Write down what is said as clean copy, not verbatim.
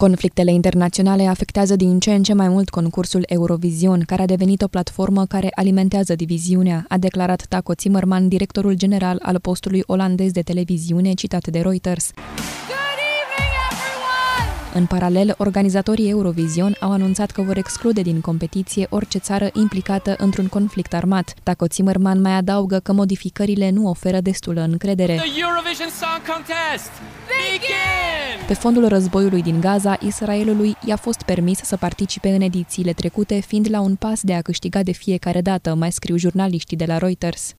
Conflictele internaționale afectează din ce în ce mai mult concursul Eurovision, care a devenit o platformă care alimentează diviziunea, a declarat Taco Zimmerman, directorul general al postului olandez de televiziune citat de Reuters. În paralel, organizatorii Eurovision au anunțat că vor exclude din competiție orice țară implicată într-un conflict armat. Taco Zimmerman mai adaugă că modificările nu oferă destulă încredere. Pe fondul războiului din Gaza, Israelului i-a fost permis să participe în edițiile trecute, fiind la un pas de a câștiga de fiecare dată, mai scriu jurnaliștii de la Reuters.